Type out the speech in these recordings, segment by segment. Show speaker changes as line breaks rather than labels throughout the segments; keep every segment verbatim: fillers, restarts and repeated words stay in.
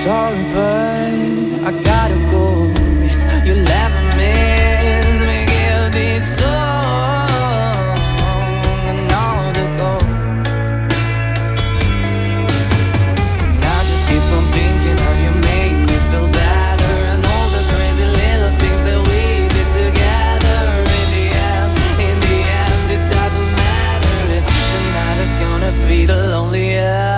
sorry, but I gotta go. If you'll ever miss me, give me song and all to go. And I just keep on thinking how you make me feel better, and all the crazy little things that we did together. In the end, in the end, it doesn't matter if tonight is gonna be the loneliest.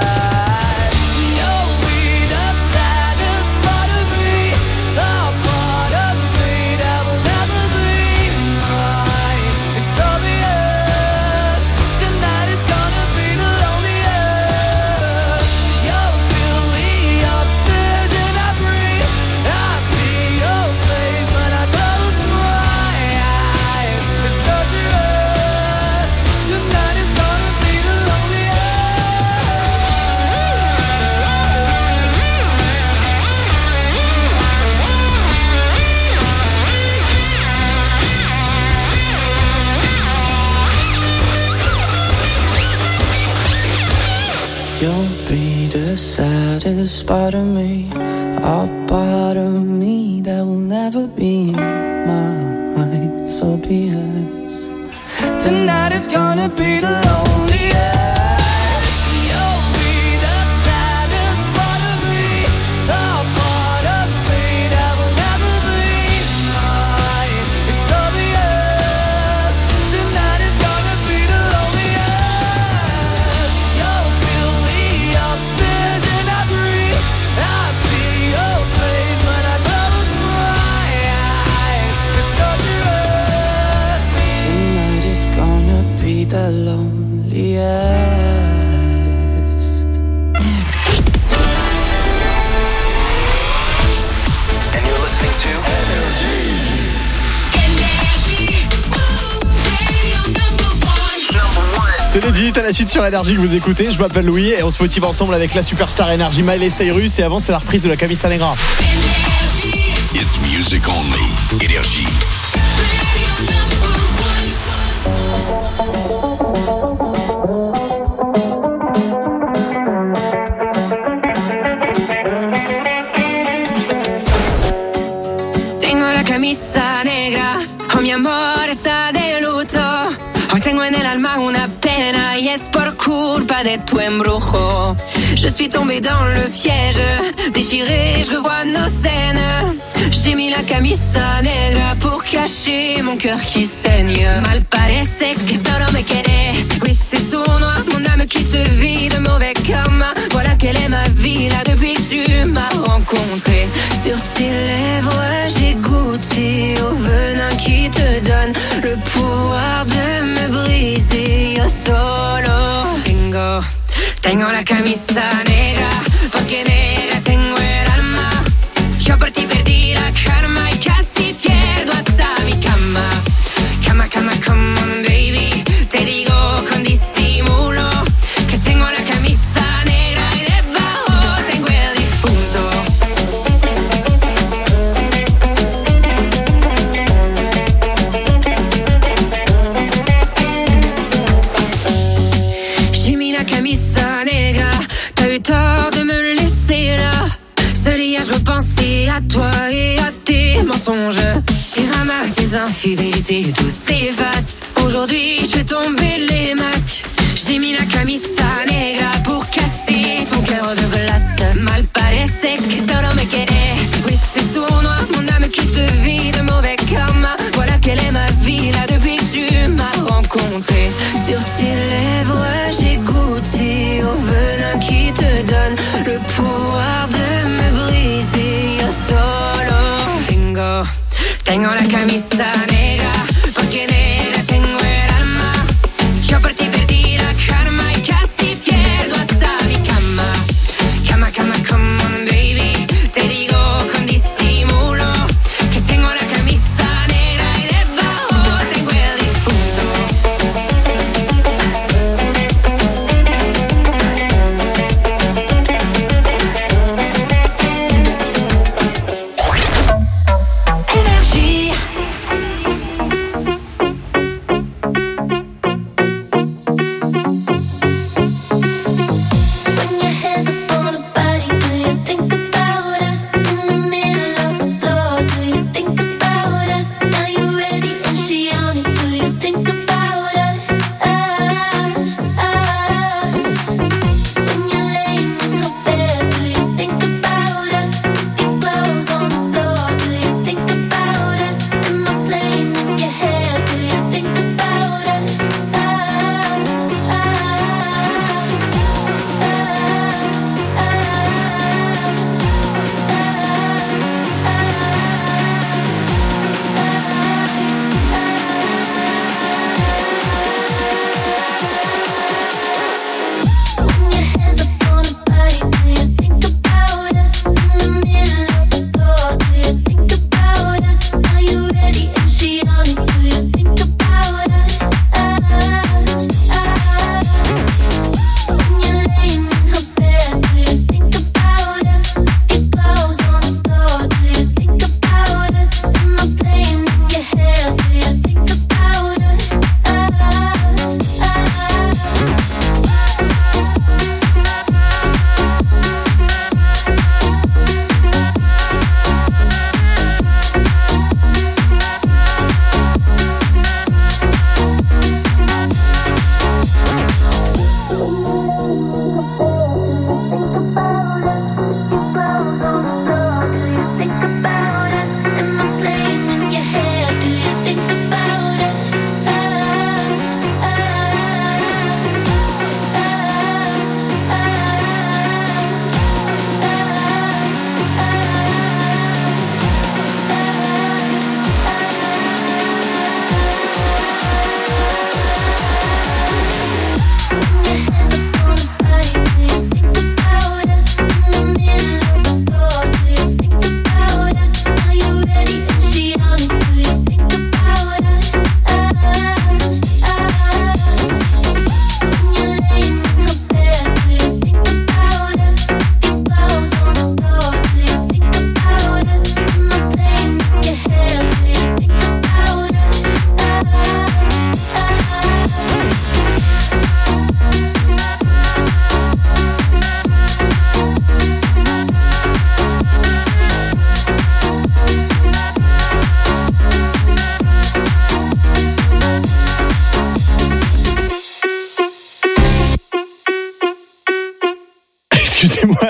You'll be the saddest part of me, a part of me that will never be mine. So be it. Tonight is gonna be the loneliest. The loneliest.
And you're listening to Energy.
C'est Lady, à la suite sur Energy que vous écoutez. Je m'appelle Louis et on se motive ensemble avec la superstar Energy Miley Cyrus. Et avant, c'est la reprise de la Camisa Negra.
It's music only. Energy.
Camisa negra, oh mi amor está de luto. Hoy tengo en el alma una pena y es por culpa de tu embrujo. Je suis tombée dans le piège, déchirée, je revois nos scènes. J'ai mis la camisa negra pour cacher mon cœur qui saigne. Mal parece que solo me quiere. Oui, c'est sournois, mon âme qui se vide, mauvais karma. Voilà quelle est ma vie là depuis que tu m'as rencontré. Sur tes lèvres, j'ai goûté au venin qui te donne le pouvoir de me briser. Yo solo tengo, tengo la camisa negra, porque negra tengo el alma. Yo por ti perdí la karma y casi pierdo hasta mi cama. Cama, cama, come on baby, te digo con disimulo que tengo la camisa negra y debajo tengo el difunto. J'ai mis la camisa negra, t'as eu tort de me laisser là. Seul hier je repensais à toi et à tes mensonges, tes ramas, tes infidélités, tout s'efface. Aujourd'hui je fais tomber les masques. J'ai mis la camisa negra pour casser ton cœur de glace. Mal parece que solo me quiere. Oui, c'est sournois, mon âme qui se vide, mauvais karma. Voilà quelle est ma vie là depuis que tu m'as rencontré. Sur tes lèvres j'ai goûté au venin qui te donne le pouvoir de me briser. Yo solo tengo, tengo la camisa negra, porque negra tengo el alma. Yo por ti perdí la karma y casi pierdo hasta mi cama. Cama, cama, come on baby, te digo con disimulo que tengo la camisa negra y debajo tengo el difunto. Energy.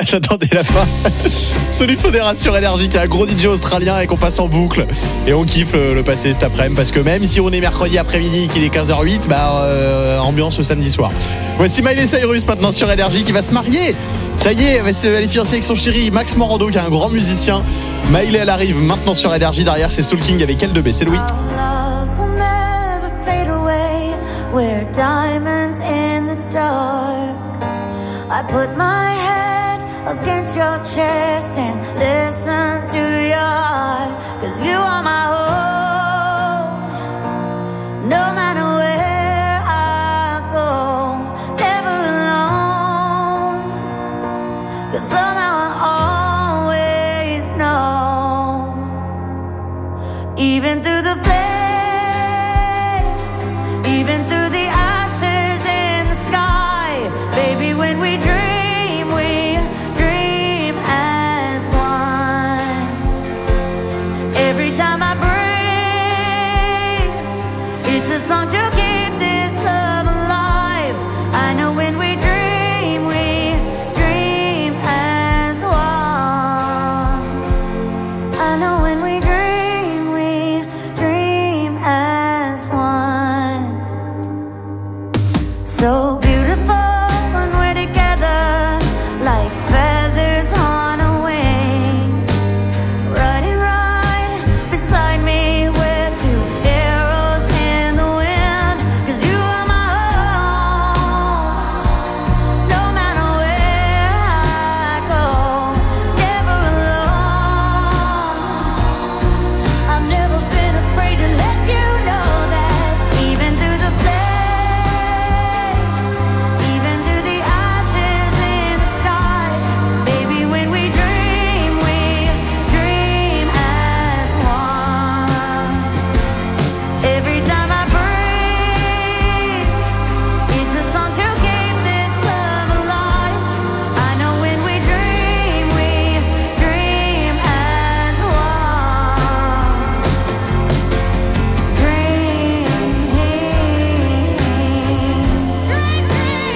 J'attendais la fin. Solif Fodera sur Énergie, qui est un gros D J australien et qu'on passe en boucle. Et on kiffe le, le passer cet après-midi, parce que même si on est mercredi après-midi, qu'il est quinze heures huit, bah, euh, ambiance le samedi soir. Voici Miley Cyrus maintenant sur Énergie, qui va se marier. Ça y est, elle est fiancée avec son chéri Max Morando, qui est un grand musicien. Miley, elle arrive maintenant sur Énergie. Derrière, c'est Soul King avec L deux B. C'est Louis.
We're diamonds in the dark. I put my head against your chest and listen to your heart. Cause you are my home. No matter where I go, never alone. Cause somehow I always know. Even through the flames, even through the ashes in the sky, baby, when we dream, we dream as one. Every time I breathe, it's a song to keep this love alive. I know when we dream, we dream as one. I know when we dream, we dream as one. So beautiful when we're together, like feathers on a wing. Riding right beside me, we're two arrows in the wind. Cause you are my home. No matter where I go, never alone. I've never been afraid to let you know that. Even through the flames, even through the ashes in the sky, baby, when we dream, we dream as one. Every time I breathe, it's a song to keep this love alive. I know when we dream, we dream as one. Dream, dream,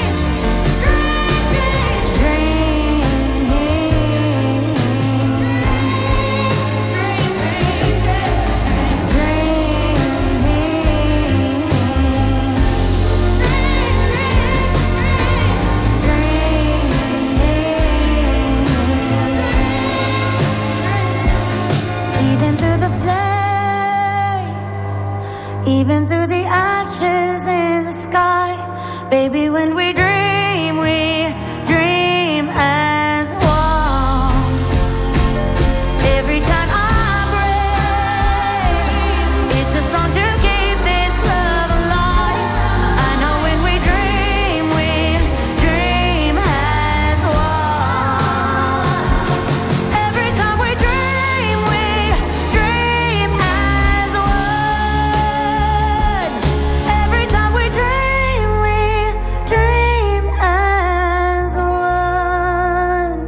even through the flames, even through the ashes in the sky, baby, when we dream, we dream as one. Every time I breathe, it's a song to keep this love alive. I know when we dream, we dream as one. Every time we dream, we dream as one. Every time we dream, we dream as one.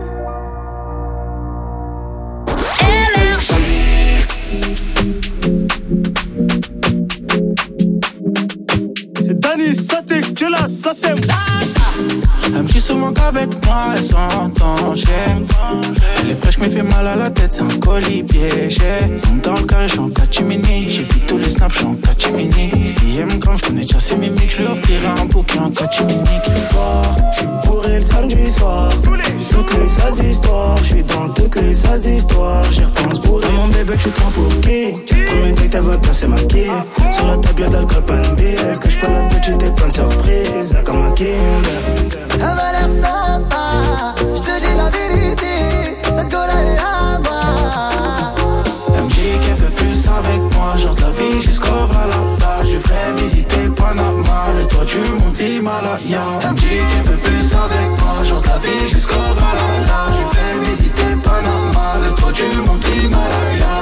C'est Dani, ça dégueulasse, ça c'est. Elle me dit souvent qu'avec moi elle s'entend, j'aime. Elle est fraîche mais fait mal à la tête, c'est un colis piégé. Donc dans le carré, j'suis en catimini. J'ai vu tous les snaps, j'suis en catimini. Si elle me crame, j'connais déjà ses mimiques. J'lui offrirai un bouquet en catimini. Le soir, j'suis bourré le samedi soir. Toutes les sales histoires, j'suis dans toutes les sales histoires. J'y repense bourré. Dans mon bébé, j'suis trop pour qui? Premier date, elle veut bien se maquiller. Sur la table, y'a d'alcool, pas de billets. Cache pas la petite et plein de surprises. Comme un Kinder.
Elle m'a l'air sympa, je te dis la vérité, cette gueule est à moi.
Elle me dit qu'elle veut plus avec moi, genre de la vie jusqu'au Valhalla. Je ferai visiter le Panama, le toit du mont Himalaya. Elle me dit qu'elle veut plus avec moi, genre de la vie jusqu'au Valhalla. Je ferai visiter le Panama, le toit du mont Himalaya.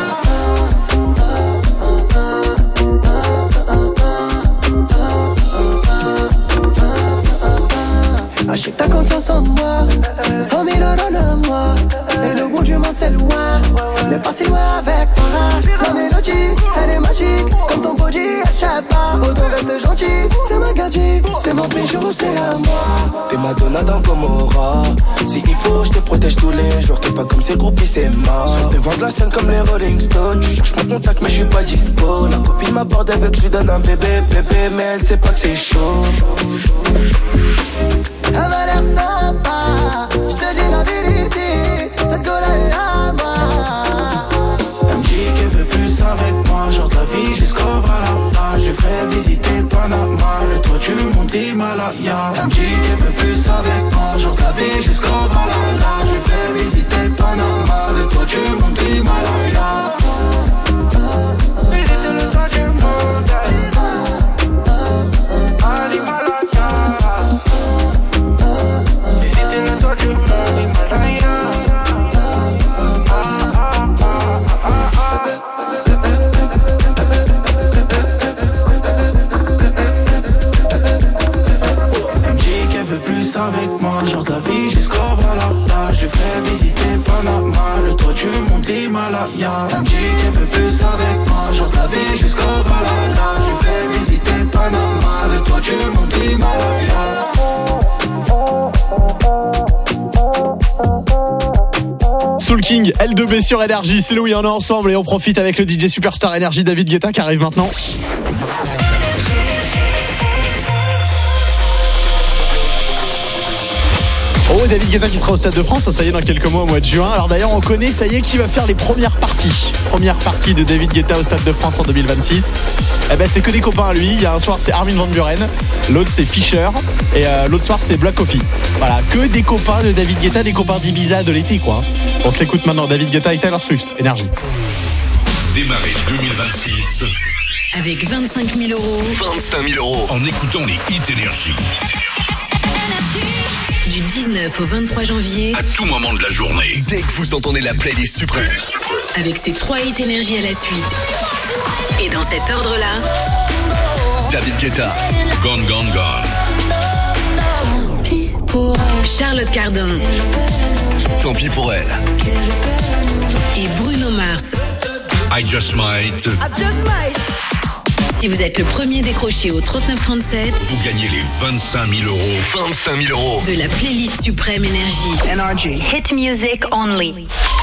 Achète ta confiance en moi, cent mille euros à moi. Et le bout du monde c'est loin, mais pas si loin avec toi. La mélodie, elle est magique, comme ton body, elle chape pas. Autant reste gentil, c'est ma gadji, c'est mon bijou, c'est à moi.
T'es ma donna dans Gomorrah. Si il faut, je te protège tous les jours. T'es pas comme ces groupies, c'est mort. Sur le devant de la scène comme les Rolling Stones. Tu cherches mon contact, mais je suis pas dispo. La copine m'aborde avec, je lui donne un bébé, bébé, mais elle sait pas que c'est chaud.
Elle m'a l'air sympa, je te dis la vérité, cette go là est à moi.
Elle me dit qu'elle veut plus avec moi, genre de la vie jusqu'au Valhalla. Je ferai visiter le Panama, le toit du monde l'Himalaya. Elle me dit qu'elle veut plus avec moi, genre de la vie jusqu'au Valhalla. Je ferai visiter le Panama, le toit du monde l'Himalaya. Visiter le toit du monde à l'Himalaya. Visiter le toit du monde l'Himalaya. Plus avec moi, genre de la vie jusqu'au Valhalla. Je ferai visiter Panama, le toit du monde l'Himalaya. Elle me dit qu'elle veut plus avec moi, genre de la vie jusqu'au Valhalla. Je ferai visiter Panama, le toit du monde l'Himalaya.
Soul King, L deux B sur Énergie, c'est Louis, on est ensemble et on profite avec le D J Superstar Énergie David Guetta qui arrive maintenant. Oh, David Guetta qui sera au Stade de France, ça y est, dans quelques mois au mois de juin. Alors d'ailleurs, on connaît, ça y est, qui va faire les premières parties. Première partie de David Guetta au Stade de France en deux mille vingt-six. Eh ben, c'est que des copains à lui. Il y a un soir, c'est Armin van Buuren. L'autre, c'est Fischer. Et euh, l'autre soir, c'est Black Coffee. Voilà, que des copains de David Guetta, des copains d'Ibiza de l'été, quoi. On se l'écoute maintenant. David Guetta et Taylor Swift. Énergie.
Démarrez deux mille vingt-six
avec vingt-cinq mille euros.
vingt-cinq mille euros en écoutant les hits Énergie.
Du dix-neuf au vingt-trois janvier.
À tout moment de la journée. Dès que vous entendez la playlist suprême.
Avec ces trois hits Énergie à la suite. Et dans cet ordre-là.
David Guetta, Gone Gone Gone.
Charlotte Cardin.
Tant pis pour elle.
Et Bruno Mars.
I Just Might.
Si vous êtes le premier décroché au trente-neuf trente-sept,
vous gagnez les vingt-cinq mille euros. vingt-cinq mille euros.
De la playlist suprême Énergie.
Energy. Hit music only.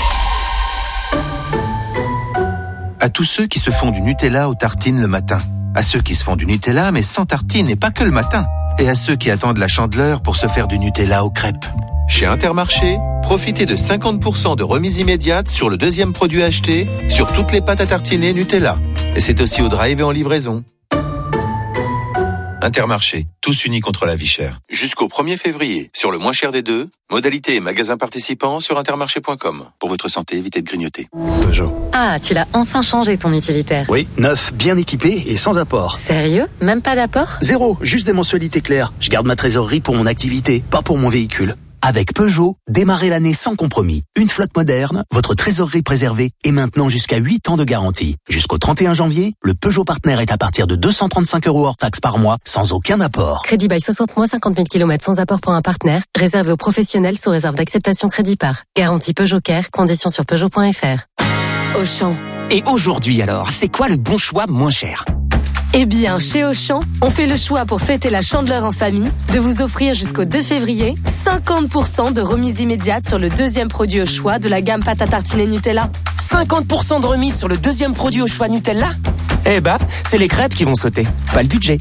À tous ceux qui se font du Nutella aux tartines le matin. À ceux qui se font du Nutella mais sans tartines et pas que le matin. Et à ceux qui attendent la Chandeleur pour se faire du Nutella aux crêpes. Chez Intermarché, profitez de cinquante pour cent de remise immédiate sur le deuxième produit acheté sur toutes les pâtes à tartiner Nutella. Et c'est aussi au drive et en livraison. Intermarché, tous unis contre la vie chère. Jusqu'au premier février, sur le moins cher des deux, modalités et magasins participants sur intermarché point com. Pour votre santé, évitez de grignoter.
Peugeot.
Ah, tu l'as enfin changé ton utilitaire.
Oui, neuf, bien équipé et sans apport.
Sérieux? Même pas d'apport?
Zéro, juste des mensualités claires. Je garde ma trésorerie pour mon activité, pas pour mon véhicule. Avec Peugeot, démarrez l'année sans compromis. Une flotte moderne, votre trésorerie préservée et maintenant jusqu'à huit ans de garantie. Jusqu'au trente et un janvier, le Peugeot Partner est à partir de deux cent trente-cinq euros hors taxe par mois, sans aucun apport.
Crédit by soixante mois, cinquante mille kilomètres sans apport pour un partenaire. Réservé aux professionnels sous réserve d'acceptation crédit par. Garantie Peugeot Care, conditions sur Peugeot point F R.
Auchan. Et aujourd'hui alors, c'est quoi le bon choix moins cher ?
Eh bien, chez Auchan, on fait le choix pour fêter la Chandeleur en famille de vous offrir jusqu'au deux février cinquante pour cent de remise immédiate sur le deuxième produit au choix de la gamme pâte à tartiner Nutella.
cinquante pour cent de remise sur le deuxième produit au choix Nutella ? Eh bah, c'est les crêpes qui vont sauter, pas le budget.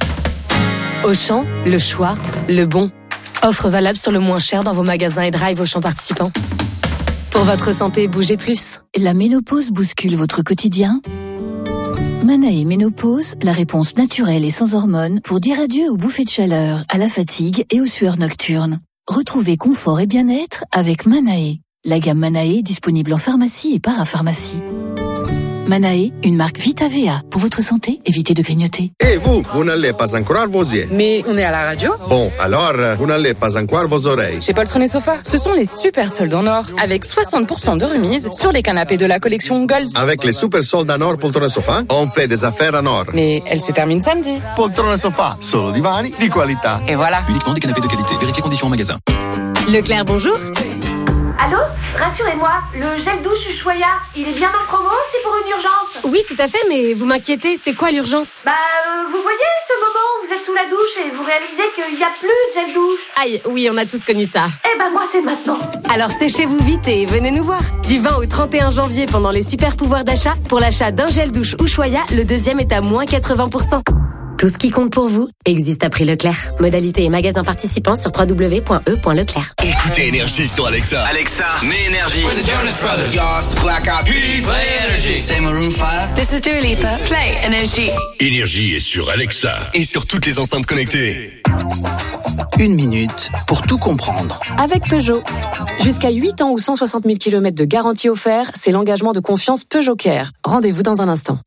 Auchan, le choix, le bon. Offre valable sur le moins cher dans vos magasins et drive Auchan participants. Pour votre santé, bougez plus.
La ménopause bouscule votre quotidien ? Manae Ménopause, la réponse naturelle et sans hormones pour dire adieu aux bouffées de chaleur, à la fatigue et aux sueurs nocturnes. Retrouvez confort et bien-être avec Manae. La gamme Manae disponible en pharmacie et parapharmacie. Manae, une marque Vita V A. Pour votre santé, évitez de grignoter.
Et vous, vous n'allez pas encore vos yeux.
Mais on est à la radio.
Bon, alors, vous n'allez pas encore vos oreilles.
Chez Poltron et Sofa, ce sont les super soldes en or, avec soixante pour cent de remise sur les canapés de la collection Gold.
Avec les super soldes en or Poltron et Sofa, on fait des affaires en or.
Mais elle se termine samedi.
Poltron et Sofa, solo divani di qualità.
Et voilà.
Uniquement des canapés de qualité. Vérifiez conditions en magasin.
Leclerc, bonjour.
Allô? Rassurez-moi, le gel douche Ushuaïa, il est bien en promo, c'est pour une urgence?
Oui, tout à fait, mais vous m'inquiétez, c'est quoi l'urgence?
Bah, euh, vous voyez ce moment où vous êtes sous la douche et vous réalisez qu'il n'y a plus de gel douche?
Aïe, oui, on a tous connu ça.
Eh ben moi, c'est maintenant.
Alors séchez-vous vite et venez nous voir. Du vingt au trente et un janvier, pendant les super pouvoirs d'achat, pour l'achat d'un gel douche Ushuaïa, le deuxième est à moins quatre-vingts pour cent. Tout ce qui compte pour vous existe à prix Leclerc. Modalité et magasins participants sur w w w point e point leclerc.
Écoutez Énergie sur Alexa.
Alexa, mets Énergie.
With the Jonas Brothers.
Yours, Black Eyed Peas.
Play Energy.
C'est Maroon five.
This is Dua Lipa. Play Energy.
Énergie est sur Alexa et sur toutes les enceintes connectées.
Une minute pour tout comprendre.
Avec Peugeot. Jusqu'à huit ans ou cent soixante mille kilomètres de garantie offert, c'est l'engagement de confiance Peugeot Care. Rendez-vous dans un instant.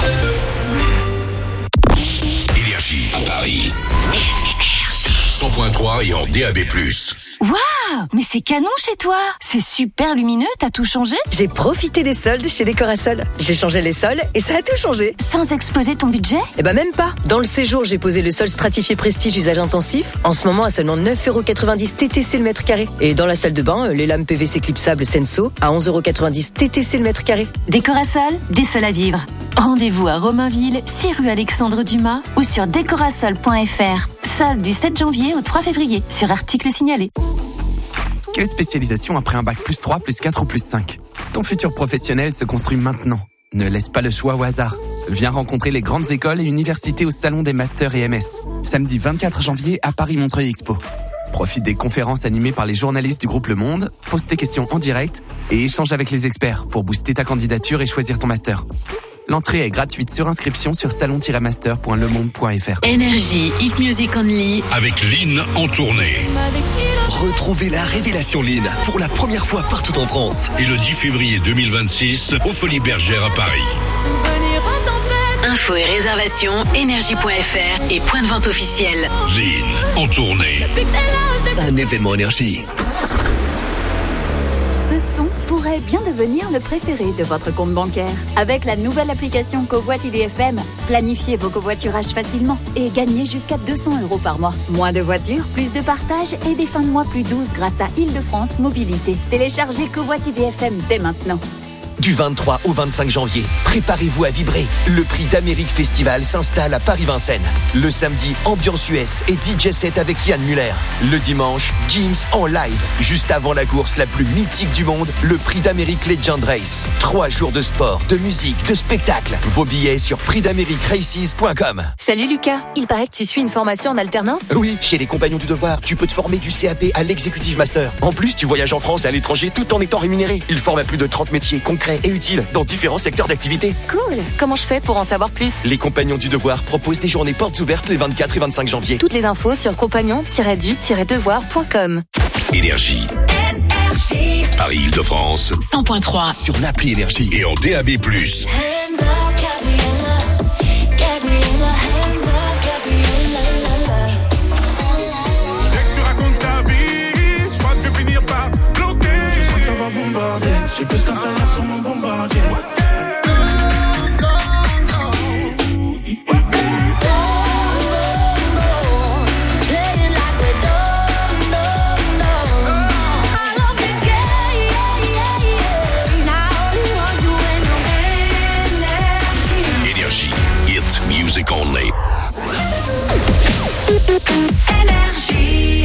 Énergie à Paris. cent point trois et en D A B plus.
Waouh, mais c'est canon chez toi. C'est super lumineux, t'as tout changé?
J'ai profité des soldes chez Décorasol. J'ai changé les sols et ça a tout changé.
Sans exploser ton budget?
Eh ben même pas. Dans le séjour, j'ai posé le sol stratifié Prestige usage intensif. En ce moment à seulement neuf euros quatre-vingt-dix T T C le mètre carré. Et dans la salle de bain, les lames P V C clipsables Senso à onze euros quatre-vingt-dix T T C le mètre carré.
Décorasol, des sols à vivre. Rendez-vous à Romainville, six rue Alexandre Dumas ou sur décorasol point f r. Solde du sept janvier au trois février sur article signalé.
Quelle spécialisation après un bac plus trois, plus quatre ou plus cinq? Ton futur professionnel se construit maintenant. Ne laisse pas le choix au hasard. Viens rencontrer les grandes écoles et universités au Salon des Masters et M S. Samedi vingt-quatre janvier à Paris-Montreuil Expo. Profite des conférences animées par les journalistes du groupe Le Monde, pose tes questions en direct et échange avec les experts pour booster ta candidature et choisir ton master. L'entrée est gratuite sur inscription sur salon tiret master point le monde point f r.
Énergie, Hit Music Only.
Avec Lynn en tournée. Retrouvez la révélation Lynn pour la première fois partout en France. Et le dix février deux mille vingt-six, aux Folies Bergères à Paris.
Infos et réservations, énergie point f r et point de vente officiel.
Lynn en tournée. Un événement Énergie.
Ce son pourrait bien devenir le préféré de votre compte bancaire. Avec la nouvelle application Covoit I D F M, planifiez vos covoiturages facilement et gagnez jusqu'à deux cents euros par mois. Moins de voitures, plus de partage et des fins de mois plus douces grâce à Île-de-France Mobilité. Téléchargez Covoit I D F M dès maintenant.
Du vingt-trois au vingt-cinq janvier, préparez-vous à vibrer. Le Prix d'Amérique Festival s'installe à Paris-Vincennes. Le samedi, ambiance U S et D J set avec Yann Muller. Le dimanche, Gims en live. Juste avant la course la plus mythique du monde, le Prix d'Amérique Legend Race. Trois jours de sport, de musique, de spectacle. Vos billets sur prix d'amérique races point com.
Salut Lucas, il paraît que tu suis une formation en alternance?
Oui, chez les Compagnons du Devoir, tu peux te former du C A P à l'Executive Master. En plus, tu voyages en France et à l'étranger tout en étant rémunéré. Ils forment à plus de trente métiers concrets et utiles dans différents secteurs d'activité.
Cool. Comment je fais pour en savoir plus?
Les Compagnons du Devoir proposent des journées portes ouvertes les vingt-quatre et vingt-cinq janvier.
Toutes les infos sur compagnon tiret du tiret devoir point com.
Énergie. Énergie. Paris-Île-de-France.
cent point trois.
Sur l'appli Énergie et en D A B plus.
Hands up, Gabriella. Gabriella, hands up, Gabriella.
Je sais que tu racontes ta vie, je crois que je vais finir par bloquer. Je sens que ça va bombarder, j'ai plus qu'un seul sur mon bombardier.
Énergie. Hit Music Only.
Énergie.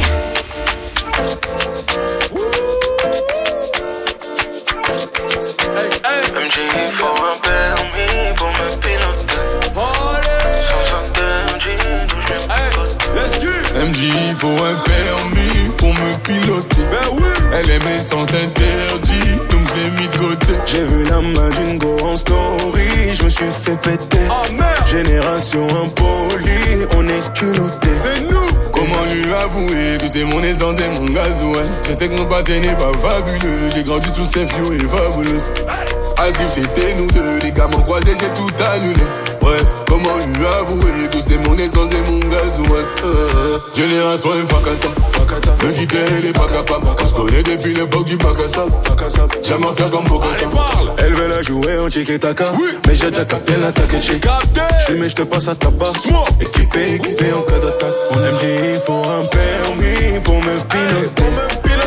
M J faut un permis pour me piloter. Sans un M J d'où je me M J faut un permis pour me piloter. Ben oui. Elle aime l'essence interdit, donc je l'ai mis de côté. J'ai vu la main d'une go en story, je me suis fait péter. Oh merde. Génération impolie, on est culotté. C'est nous. Comment lui avouer que c'est mon essence et mon gasoil? Je sais que mon passé n'est pas fabuleux, j'ai grandi sous ces fio et fabuleuse. Asgrif c'était nous deux, les gars m'ont croisé, j'ai tout annulé. Bref, comment lui avouer que c'est mon essence et mon gasoil? euh, Génération Fakata, me quitter elle est pas capable. On se connaît depuis l'époque du bac à sable. J'aime un cœur comme Bokassa. Elle veut la jouer en tiki-taka, oui. Mais j'ai déjà capté l'attaque et j'ai capté. J'suis mais j'te passe à tabac. Équipé, équipé en cas d'attaque. En M J il faut un permis pour me piloter.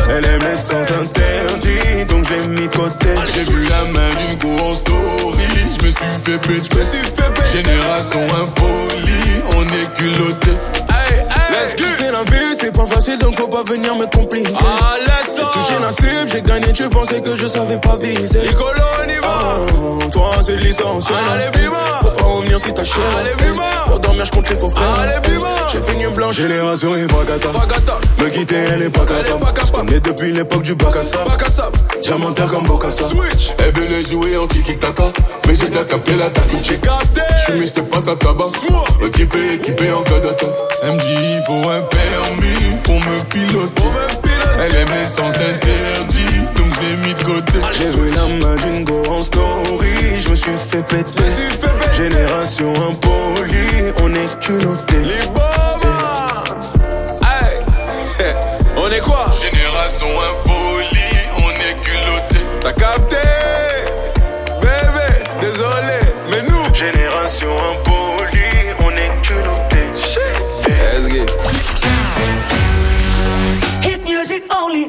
Elle aime les sens interdits, donc je l'ai mis de côté.
J'ai vu la main d'une go en story, je me suis fait péter, je me suis fait péter. Génération impolie, on est culotté. Hey, hey,
Let's go. C'est la vie, c'est pas facile, donc faut pas venir me compliquer.
Ah, laisse ça.
J'ai touché la cible, j'ai gagné, tu pensais que je savais pas viser.
Nicolo, on y va.
Oh, toi c'est l'essentiel.
Allez, bima.
Faut pas revenir si t'as chier.
Allez, bima.
Pour dormir, je compte les faux frères.
Allez, bima.
J'ai fait une blanche, génération et vagata.
Vagata.
Me quitter, elle est pas capable. Je connais depuis l'époque du bac à sable.
Bac à sable.
Diamantaire comme Bocassa.
Switch.
Elle venait jouer en tiki-taka, mais j'ai déjà capté l'attaque.
J'ai capté.
J'suis mis, j'te passe à tabac. Équipé, équipé en cas d'attaque.
Elle me dit, il faut un permis pour me piloter. Pour me piloter. Elle aime les sens interdits, donc j'ai mis de côté.
J'ai vu la main d'une go en story, je me suis fait péter.
Me suis fait péter.
Génération impolie, on est culotté.
Les bombas. Hey. On est quoi? Génération impolie, on est culotté. T'as capté? Bébé, désolé, mais nous.
Génération impolie, on est culotté.
Let's get.
Hit music only.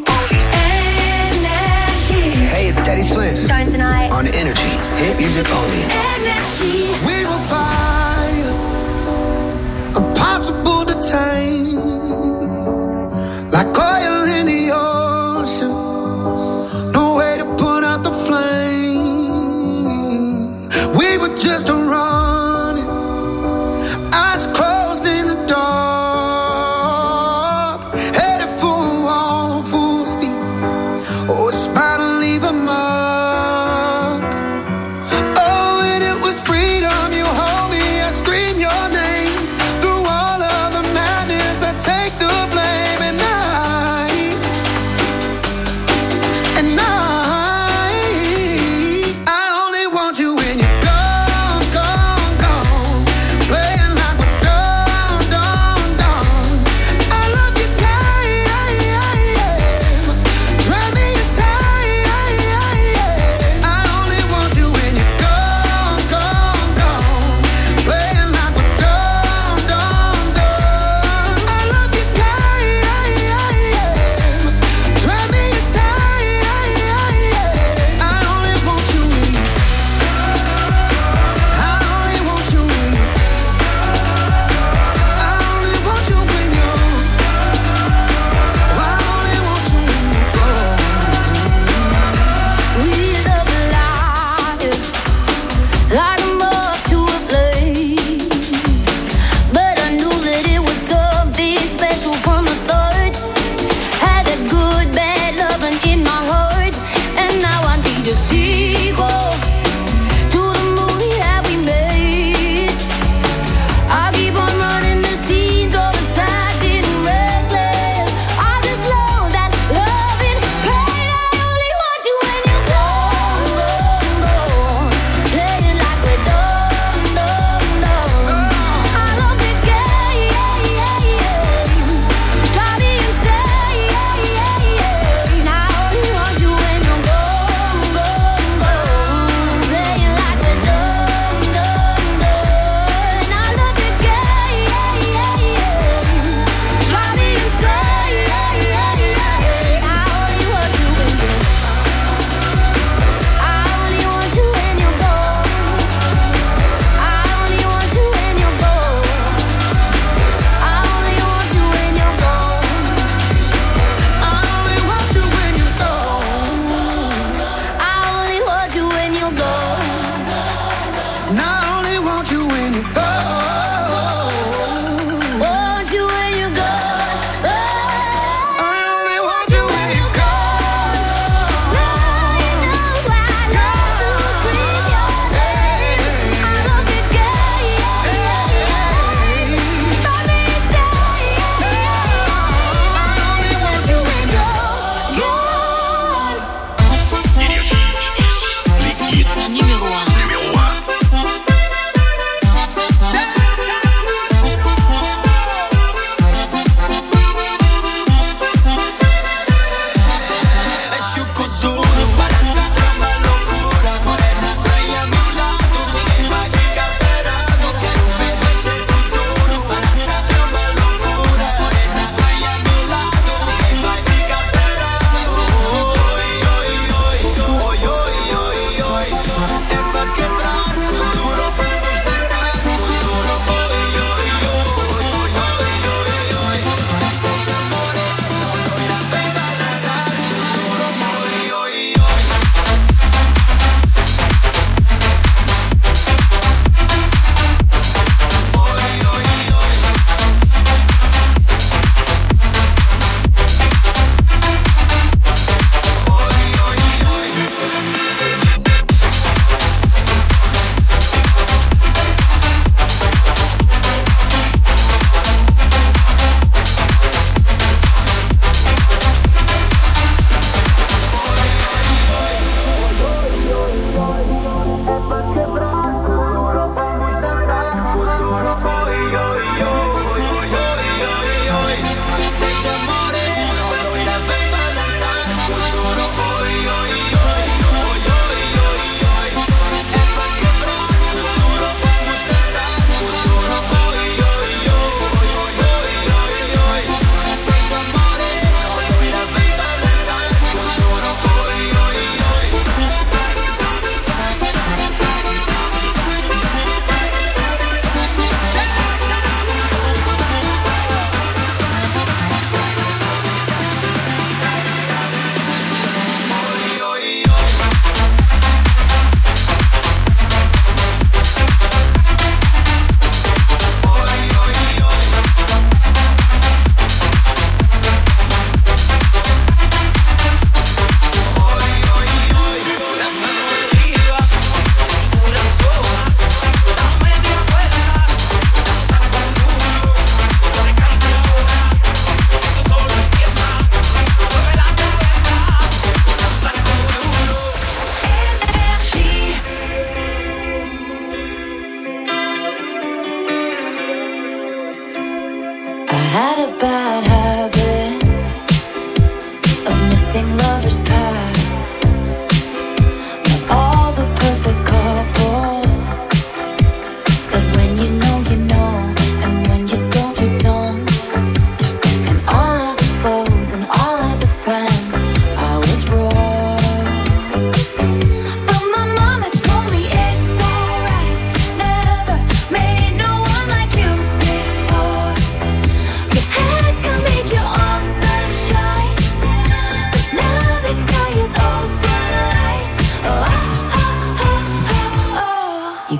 Energy.
Hey, it's Teddy Swims.
Starting tonight.
On Energy. Hit music only.
Energy.
We will fire, impossible to tame, like oil in the ocean, no way to put out the flame. We were just running, eyes closed in the dark, headed for a wall, full speed. Oh, it's about to leave a mark. Oh, and it was freedom. You hold me, I scream your name through all of the madness. I tell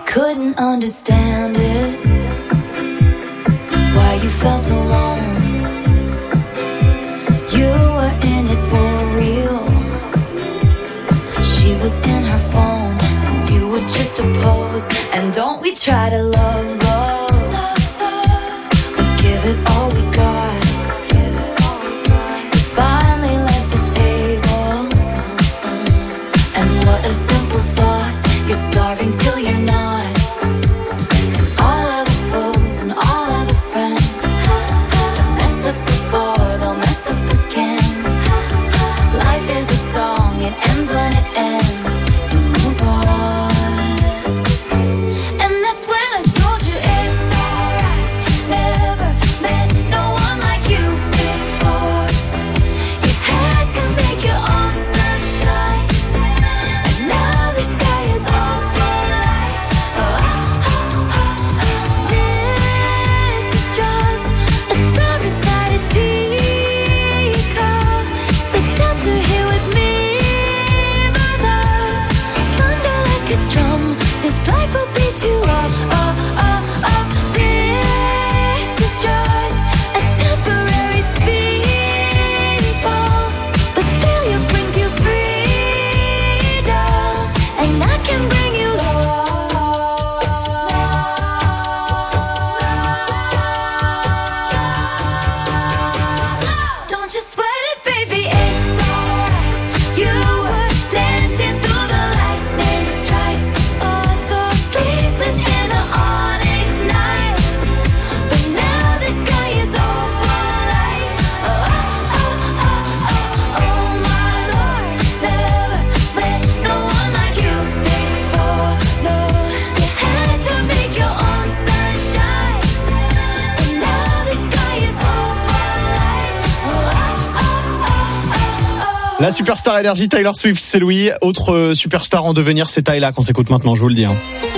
couldn't understand it, why you felt alone. You were in it for real. She was in her phone and you were just a pose. And don't we try to love, love, we give it all we got. We finally left the table, and what a simple thought. You're starving till you're not. All of the foes and all of the friends have messed up before, they'll mess up again. Life is a song, it ends when it ends. You move on. And that's when I told you it's alright. Never met no one like you before. You had to make your own sunshine, and now the sky is all bright. Oh, oh, oh, oh. This is just a star inside a teacup. Let's shelter here with me, my love. Thunder like a drum, this life will beat you up. Oh, oh, oh. This is just a temporary speed bump, but failure brings you freedom, and I can bring you love. Don't you sweat it, baby, it's alright. You were dancing through the lightning strikes. Oh, so sleepless in an onyx night, but now the sky is opal light. Oh, oh, oh, oh, oh, oh, my Lord, never met no one like you before. No, you had to make your own sunshine, and now the sky is opal light. Oh, oh, oh, oh, oh.
La superstar énergie Taylor Swift, c'est Louis. Autre euh, superstar en devenir, c'est Tyla qu'on s'écoute maintenant, je vous le dis. hein.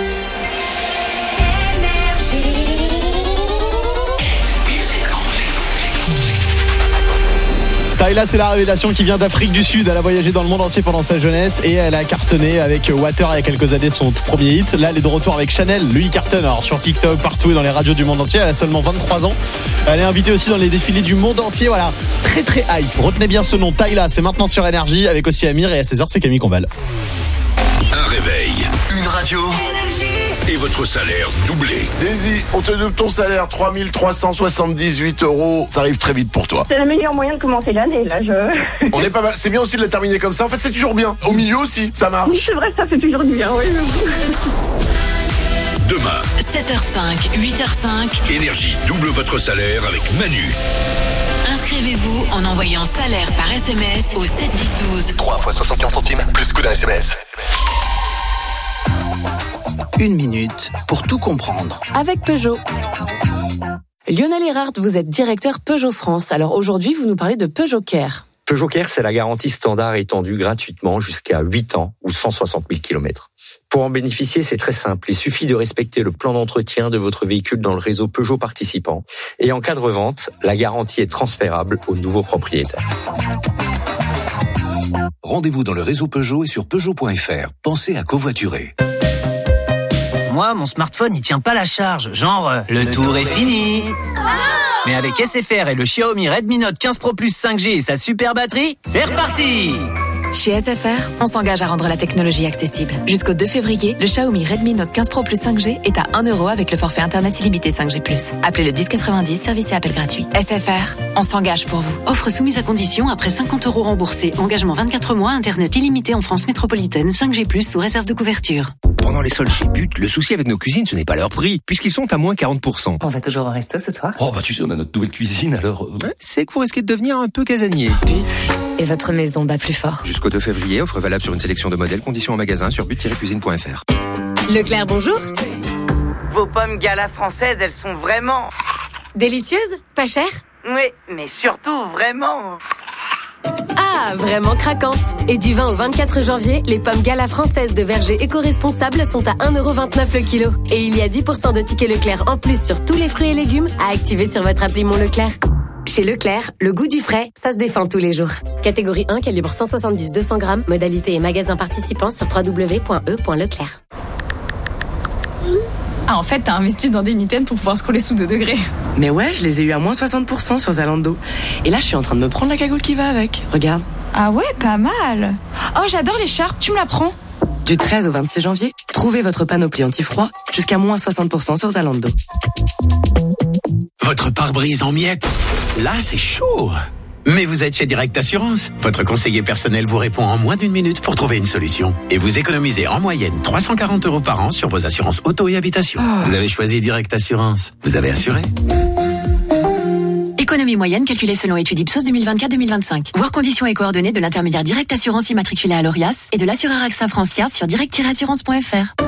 Tyla, c'est la révélation qui vient d'Afrique du Sud. Elle a voyagé dans le monde entier pendant sa jeunesse et elle a cartonné avec Water il y a quelques années, son tout premier hit. Là, elle est de retour avec Chanel. Lui, il cartonne alors sur TikTok, partout et dans les radios du monde entier. Elle a seulement vingt-trois ans. Elle est invitée aussi dans les défilés du monde entier. Voilà, très très hype. Retenez bien ce nom, Tyla. C'est maintenant sur Énergie avec aussi Amir, et à seize heures, c'est Camille Combal.
Un réveil, une radio et votre salaire doublé.
Daisy, on te double ton salaire, trois mille trois cent soixante-dix-huit euros. Ça arrive très vite pour toi.
C'est le meilleur moyen de commencer l'année, là, je...
On est pas mal. C'est bien aussi de la terminer comme ça. En fait, c'est toujours bien. Au milieu aussi, ça marche.
Oui, c'est vrai que ça fait toujours du bien, oui.
Demain,
sept heures cinq, huit heures cinq.
Énergie double votre salaire avec Manu.
Inscrivez-vous en envoyant salaire par S M S au sept dix douze.
trois fois soixante-quinze centimes, plus coup d'un S M S.
Une minute pour tout comprendre.
Avec Peugeot. Lionel Erhardt, vous êtes directeur Peugeot France. Alors aujourd'hui, vous nous parlez de Peugeot Care.
Peugeot Care, c'est la garantie standard étendue gratuitement jusqu'à huit ans ou cent soixante mille kilomètres. Pour en bénéficier, c'est très simple. Il suffit de respecter le plan d'entretien de votre véhicule dans le réseau Peugeot participant. Et en cas de revente, la garantie est transférable au nouveau propriétaire.
Rendez-vous dans le réseau Peugeot et sur Peugeot point F R. Pensez à covoiturer.
Moi, mon smartphone, il tient pas la charge. Genre, euh, le tour est fini. Mais avec S F R et le Xiaomi Redmi Note quinze Pro Plus cinq G et sa super batterie, c'est reparti!
Chez S F R, on s'engage à rendre la technologie accessible. Jusqu'au deux février, le Xiaomi Redmi Note quinze Pro Plus cinq G est à un euro avec le forfait internet illimité cinq G plus. Appelez le dix quatre-vingt-dix, service et appel gratuit. S F R, on s'engage pour vous.
Offre soumise à condition après cinquante euros remboursés. Engagement vingt-quatre mois, internet illimité en France métropolitaine, cinq G plus sous réserve de couverture.
Pendant les soldes chez But, le souci avec nos cuisines, ce n'est pas leur prix, puisqu'ils sont à moins quarante pour cent.
On va toujours au resto ce soir?
Oh bah tu sais, on a notre nouvelle cuisine alors... Ouais, c'est que vous risquez de devenir un peu casanier.
But et votre maison bat plus fort.
Jusqu'au deux février, offre valable sur une sélection de modèles, conditions en magasin sur but tiret cuisine point F R.
Leclerc, bonjour.
Vos pommes Gala françaises, elles sont vraiment...
Délicieuses? Pas chères?
Oui, mais surtout vraiment...
Ah, vraiment craquantes. Et du vingt au vingt-quatre janvier, les pommes Gala françaises de verger éco-responsables sont à un euro vingt-neuf le kilo. Et il y a dix pour cent de tickets Leclerc en plus sur tous les fruits et légumes à activer sur votre appli Mon Leclerc. Chez Leclerc, le goût du frais, ça se défend tous les jours. Catégorie un, calibre cent soixante-dix à deux cents grammes, modalité et magasin participant sur w w w point e point leclerc.
Ah, en fait, t'as investi dans des mitaines pour pouvoir scroller sous deux degrés.
Mais ouais, je les ai eu à moins soixante pour cent sur Zalando. Et là, je suis en train de me prendre la cagoule qui va avec. Regarde.
Ah ouais, pas mal. Oh, j'adore l'écharpe, tu me la prends?
Du treize au vingt-six janvier, trouvez votre panoplie anti-froid jusqu'à moins soixante pour cent sur Zalando.
Votre pare-brise en miettes, là c'est chaud. Mais vous êtes chez Direct Assurance. Votre conseiller personnel vous répond en moins d'une minute pour trouver une solution. Et vous économisez en moyenne trois cent quarante euros par an sur vos assurances auto et habitation. Oh. Vous avez choisi Direct Assurance. Vous avez assuré.
Économie moyenne calculée selon étude Ipsos deux mille vingt-quatre deux mille vingt-cinq. Voir conditions et coordonnées de l'intermédiaire Direct Assurance immatriculé à l'Orias et de l'assureur AXA France Yard sur direct tiret assurance point f r.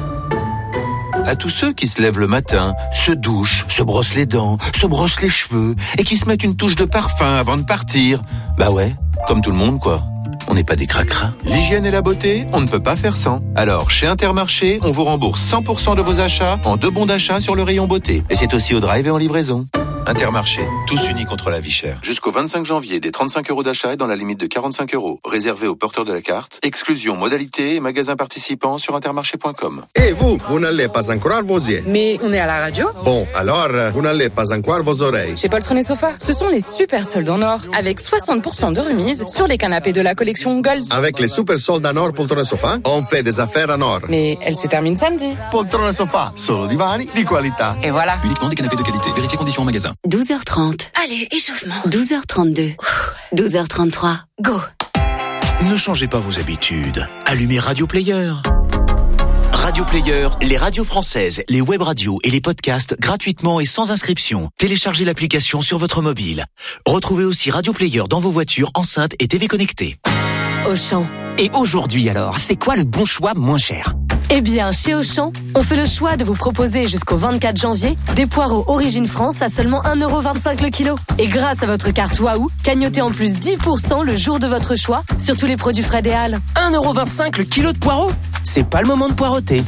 À tous ceux qui se lèvent le matin, se douchent, se brossent les dents, se brossent les cheveux et qui se mettent une touche de parfum avant de partir. Bah ouais, comme tout le monde quoi. On n'est pas des cracras. L'hygiène et la beauté, on ne peut pas faire sans. Alors, chez Intermarché, on vous rembourse cent pour cent de vos achats en deux bons d'achat sur le rayon beauté. Et c'est aussi au drive et en livraison. Intermarché, tous unis contre la vie chère. Jusqu'au vingt-cinq janvier, des trente-cinq euros d'achat et dans la limite de quarante-cinq euros. Réservé aux porteurs de la carte. Exclusion, modalité et magasins participants sur intermarché point com.
Et vous, vous n'allez pas encore vos yeux.
Mais on est à la radio.
Bon, alors, vous n'allez pas encore vos oreilles.
Chez Poltron et Sofa, ce sont les super soldes en or, avec soixante pour cent de remise sur les canapés de la collection Gold.
Avec les super soldes en or Poltron et Sofa, on fait des affaires en or.
Mais elle se termine samedi.
Poltron et Sofa, solo divani di qualità.
Et voilà.
Uniquement des canapés de qualité. Vérifiez conditions en magasin.
douze heures trente.
Allez, échauffement.
douze heures trente-deux. douze heures trente-trois.
Go.
Ne changez pas vos habitudes. Allumez Radio Player. Radio Player, les radios françaises, les web radios et les podcasts gratuitement et sans inscription. Téléchargez l'application sur votre mobile. Retrouvez aussi Radio Player dans vos voitures, enceintes et T V connectées.
Auchan.
Et aujourd'hui alors, c'est quoi le bon choix moins cher?
Eh bien, chez Auchan, on fait le choix de vous proposer jusqu'au vingt-quatre janvier des poireaux Origine France à seulement un euro vingt-cinq le kilo. Et grâce à votre carte Waouh, cagnotez en plus dix pour cent le jour de votre choix sur tous les produits frais des Halles.
un euro vingt-cinq le kilo de poireaux? C'est pas le moment de poireauter.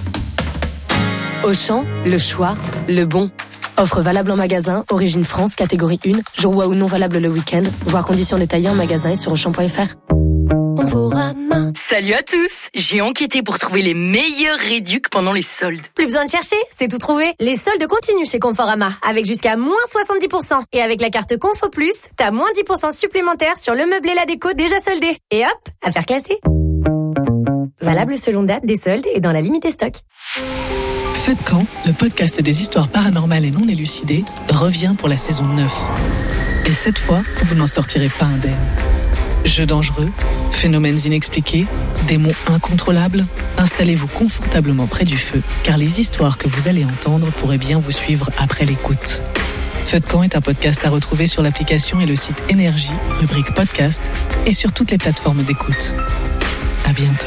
Auchan, le choix, le bon. Offre valable en magasin, Origine France, catégorie un, jour Waouh non valable le week-end. Voir conditions détaillées en magasin et sur auchan point f r.
Salut à tous. J'ai enquêté pour trouver les meilleurs réducs pendant les soldes.
Plus besoin de chercher, c'est tout trouvé. Les soldes continuent chez Conforama, avec jusqu'à moins soixante-dix pour cent. Et avec la carte Confo Plus, t'as moins dix pour cent supplémentaires sur le meuble et la déco déjà soldés. Et hop, affaire classée. Valable selon date des soldes et dans la limite des stocks.
Feu de camp, le podcast des histoires paranormales et non élucidées, revient pour la saison neuf. Et cette fois, vous n'en sortirez pas indemne. Jeux dangereux, phénomènes inexpliqués, démons incontrôlables, installez-vous confortablement près du feu, car les histoires que vous allez entendre pourraient bien vous suivre après l'écoute. Feu de camp est un podcast à retrouver sur l'application et le site Énergie, rubrique podcast, et sur toutes les plateformes d'écoute. À bientôt.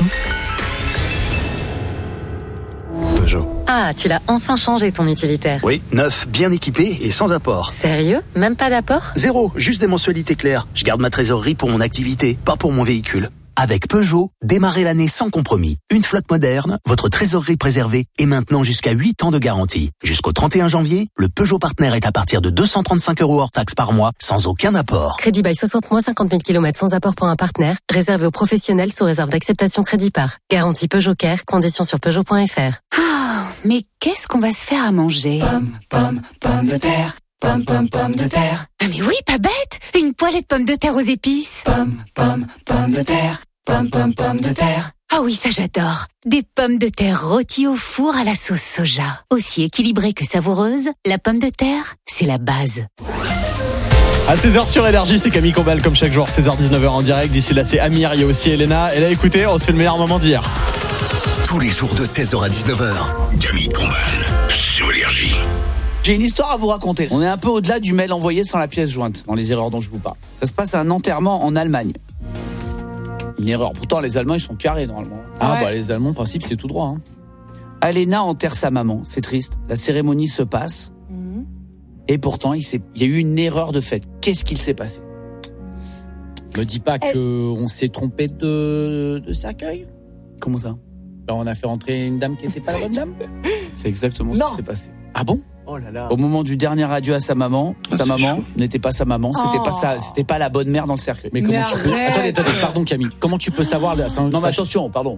Peugeot.
Ah, tu l'as enfin changé ton utilitaire.
Oui, neuf, bien équipé et sans apport.
Sérieux? Même pas d'apport?
Zéro, juste des mensualités claires. Je garde ma trésorerie pour mon activité, pas pour mon véhicule. Avec Peugeot, démarrez l'année sans compromis. Une flotte moderne, votre trésorerie préservée et maintenant jusqu'à huit ans de garantie. Jusqu'au trente et un janvier, le Peugeot Partner est à partir de deux cent trente-cinq euros hors taxe par mois, sans aucun apport.
Crédit by soixante mois, cinquante mille kilomètres sans apport pour un partenaire, réservé aux professionnels sous réserve d'acceptation crédit par. Garantie Peugeot Care, conditions sur peugeot point f r.
Ah, mais qu'est-ce qu'on va se faire à manger?
Pomme, pomme, pomme de terre. Pomme, pomme, pomme de terre.
Ah mais oui, pas bête. Une poêlée de pommes de terre aux épices.
Pomme, pomme, pomme de terre. Pomme, pomme, pomme de terre.
Ah oui, ça j'adore. Des pommes de terre rôties au four à la sauce soja. Aussi équilibrée que savoureuse, la pomme de terre, c'est la base.
À seize heures sur Énergie, c'est Camille Combal comme chaque jour, seize heures dix-neuf heures en direct. D'ici là, c'est Amir, il y a aussi Elena. Et là, écoutez, on se fait le meilleur moment d'hier.
Tous les jours de seize heures à dix-neuf heures, Camille Combal sur Énergie.
J'ai une histoire à vous raconter. On est un peu au-delà du mail envoyé sans la pièce jointe, dans les erreurs dont je vous parle. Ça se passe à un enterrement en Allemagne. Une erreur. Pourtant, les Allemands, ils sont carrés, normalement. Ah, ouais. bah, les Allemands, en principe, c'est tout droit. Hein. Alena enterre sa maman. C'est triste. La cérémonie se passe. Mmh. Et pourtant, il, s'est... il y a eu une erreur de fait. Qu'est-ce qu'il s'est passé?
Me dis pas Elle... qu'on s'est trompé de... de cercueil.
Comment ça?
Alors, on a fait rentrer une dame qui n'était pas la bonne dame.
C'est exactement non. ce qui s'est passé.
Ah bon?
Oh là là. Au moment du dernier adieu à sa maman, sa maman n'était pas sa maman, c'était oh. pas sa, c'était pas la bonne mère dans le cercueil.
Mais comment mais tu peux... Attendez, attendez, pardon Camille. Comment tu peux savoir la...
Non, mais attention, pardon.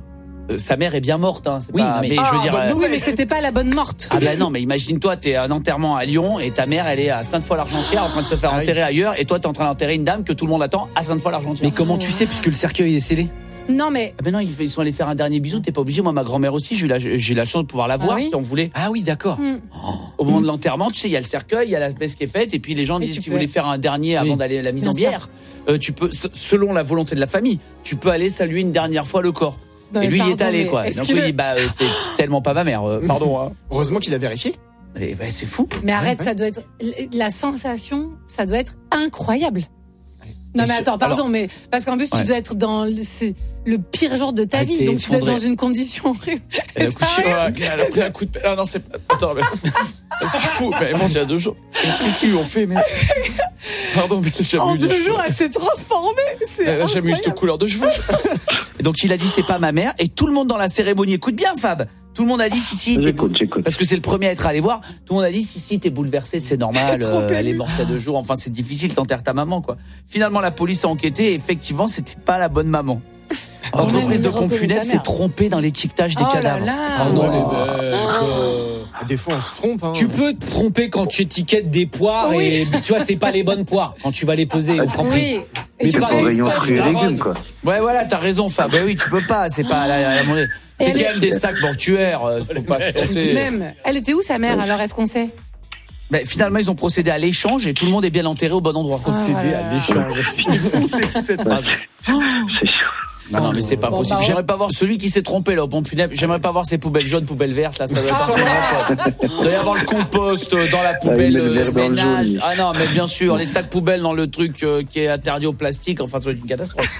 euh, sa mère est bien morte. Hein, c'est
Oui,
pas,
mais-
mais,
Ah,
je veux dire.
bah,
euh,
oui, mais c'était pas la bonne morte.
Ah ben non, mais imagine-toi, t'es à un enterrement à Lyon et ta mère, elle est à Sainte-Foy-l'Argentière en train de se faire
Ah oui.
enterrer ailleurs, et toi, t'es en train d'enterrer une dame que tout le monde attend à Sainte-Foy-l'Argentière.
Mais comment tu sais, puisque le cercueil est scellé?
Non, mais
Ah ben non, ils ils sont allés faire un dernier bisou, t'es pas obligé. Moi, ma grand-mère aussi, j'ai eu la, j'ai eu la chance de pouvoir la voir
oui
si on voulait.
Ah oui, d'accord.
hmm.
Au moment de l'enterrement, tu sais, il y a le cercueil, il y a la messe qui est faite, et puis les gens
Et
disent
tu
si
peux-
vous voulez faire un dernier avant
Oui.
d'aller à la mise
Bien
en
sûr.
bière, euh, tu peux, s- selon la volonté de la famille, tu peux aller saluer une dernière fois le corps.
Non,
et
mais
lui, il est
pardon,
allé,
mais
quoi.
est-ce
Donc
qu'il
il
le-
dit, bah, euh, c'est tellement pas ma mère, euh, pardon. Hein.
Heureusement qu'il a vérifié.
Et, bah, c'est fou.
mais arrête,
ouais.
ça doit être la sensation, ça doit être incroyable. Non mais
ce-
attends, pardon,
alors-
mais parce qu'en plus tu
Ouais.
dois être dans le, c'est le pire jour de ta
Ah,
vie,
t'es
donc tu dois être dans
effondré.
une condition horrible.
Elle a couché, ouais, elle a pris un coup de. Ah non, c'est pas. Attends, mais. C'est fou, mais elle monte il y a deux jours. Qu'est-ce qu'ils lui ont fait, mais. Pardon, mais j'ai jamais
En
eu des
deux
cheveux.
jours, elle s'est transformée. C'est
Elle a jamais eu cette
incroyable.
couleur de cheveux. Et donc il a dit c'est pas ma mère, et tout le monde dans la cérémonie, écoute bien Fab, tout le monde a dit si si, t'es
J'écoute,
bou-
j'écoute.
parce que c'est le premier à être allé voir, tout le monde a dit si si, t'es bouleversé, c'est normal,
Trop
euh, elle est
ému.
morte il y a deux jours, enfin c'est difficile, t'enterres ta maman quoi. Finalement la police a enquêté et effectivement c'était pas la bonne maman.
Oh,
L'entreprise
mais
de
il reconnaît
pompes funèbres
sa
s'est
mère.
trompée dans l'étiquetage des
Oh là
cadavres.
là.
Ah non, les mecs.
Des fois, on se trompe. Hein.
Tu peux te tromper quand tu étiquettes des poires
Oui.
et tu vois, c'est pas les bonnes poires quand tu vas les peser au franc prix.
Oui.
Mais
Et tu
pas
C'est pour
fais
rayon
exprès.
fruits et
Daronne.
légumes, quoi.
Ouais voilà, t'as raison Fab, bah oui tu peux pas, c'est pas à la, à la monnaie.
Et
C'est
elle
quand
est-
même des sacs mortuaires, euh, faut pas se penser.
Même, elle était où sa mère alors, est-ce qu'on sait?
Ben, finalement, ils ont procédé à l'échange et tout le monde est bien enterré au bon endroit.
Procéder
Ah,
à l'échange.
C'est fou, c'est fou cette phrase.
C'est sûr.
Non, non, mais c'est pas
Bon,
possible.
bah,
J'aimerais pas voir celui qui s'est trompé là au pompe funèbre. J'aimerais pas voir ces poubelles jaunes, poubelles vertes là. Ça doit être un peu grave, quoi. Il doit y avoir le compost euh, dans la poubelle
Ah, il met le
euh,
vert dans le
ménage.
jaune.
Ah non, mais bien sûr, les sacs poubelles dans le truc euh, qui est interdit au plastique. Enfin, ça doit être une catastrophe.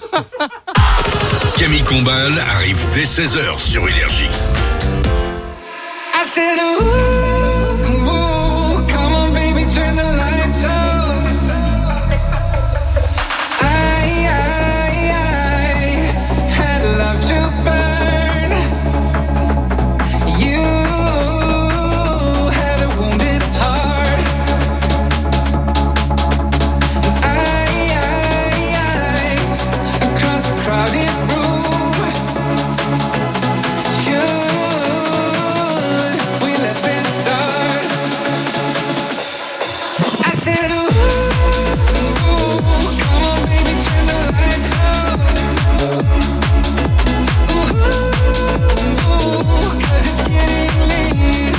Camille Combal arrive dès seize heures sur Énergie.
I said, ooh, ooh, come on, baby, turn the lights off. I, I, I had love to burn. You had a wounded heart. I, I, I across the crowded room. Should we let this start? I said, ooh, ooh, come on, baby, turn the lights off. Ooh, ooh, 'cause it's getting late.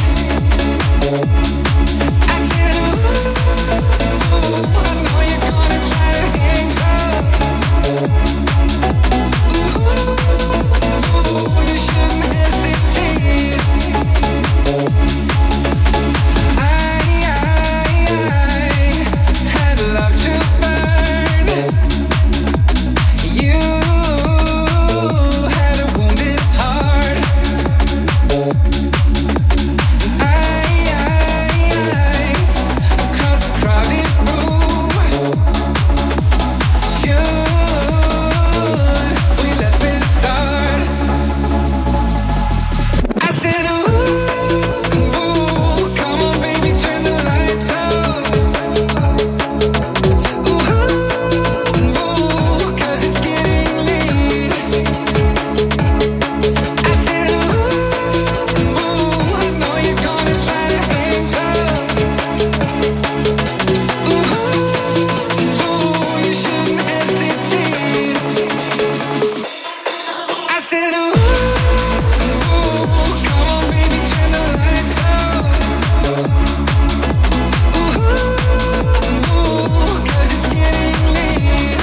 I said, ooh, ooh, I know you're gonna try to hang tough. Ooh, you shouldn't hesitate. I, I, I had love to burn. You had a wounded heart. I, I, across a crowded room. Should we let this start? I said, ooh, ooh, come on, baby, turn the lights off. Ooh, ooh, 'cause it's getting late. I said, ooh, ooh, I know you're gonna try to hang tough. Ooh, ooh, you shouldn't hesitate. I said, ooh, ooh, come on, baby, turn the lights off. Ooh, ooh, 'cause it's getting late.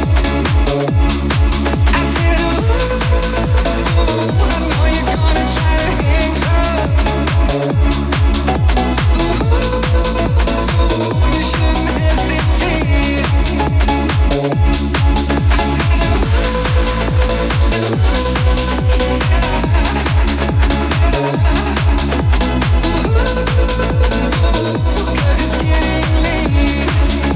I said, ooh, ooh, I know you're gonna try to hang tough. Ooh, ooh, you shouldn't hesitate. Cause it's getting late.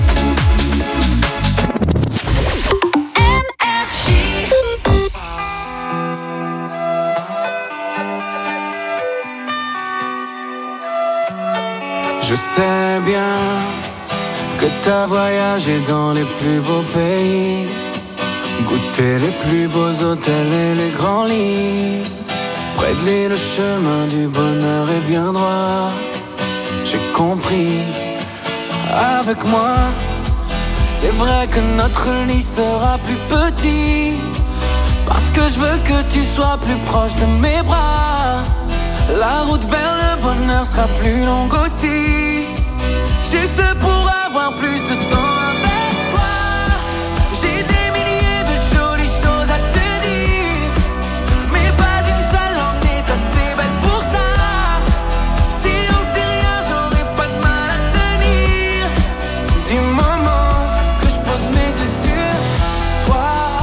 Je sais bien que t'as voyagé dans les plus beaux pays, Goûter les plus beaux hôtels et les grands lits. Près de lui, le chemin du bonheur est bien droit. J'ai compris, avec moi, c'est vrai que notre lit sera plus petit. Parce que je veux que tu sois plus proche de mes bras. La route vers le bonheur sera plus longue aussi. Juste pour avoir plus de temps avec toi. J'ai des milliers de jolies choses à te dire, mais pas une seule en est assez belle pour ça. Si on se dit rien, j'aurai pas de mal à tenir. Du moment que je pose mes yeux sur toi.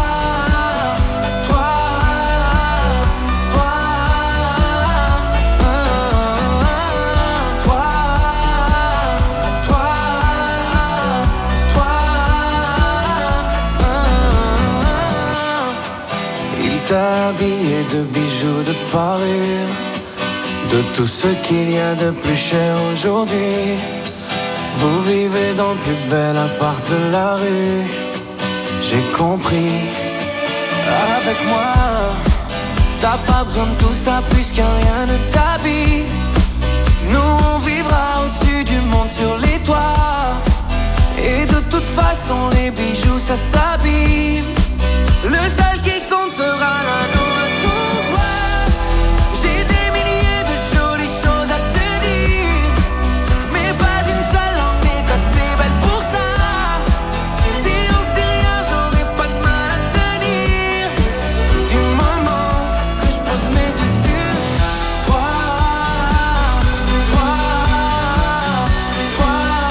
Habillé de bijoux, de parures, de tout ce qu'il y a de plus cher aujourd'hui. Vous vivez dans le plus bel appart de la rue. J'ai compris, avec moi, t'as pas besoin de tout ça puisque rien ne t'habille. Nous on vivra au-dessus du monde sur les toits. Et de toute façon les bijoux ça s'abîme. Le seul qui compte sera l'anneau à ton doigt. J'ai des milliers de jolies choses à te dire, mais pas une seule en est assez belle pour ça. Si on se dit rien, j'aurai pas de mal à tenir. Du moment que je pose mes yeux sur toi, toi, toi,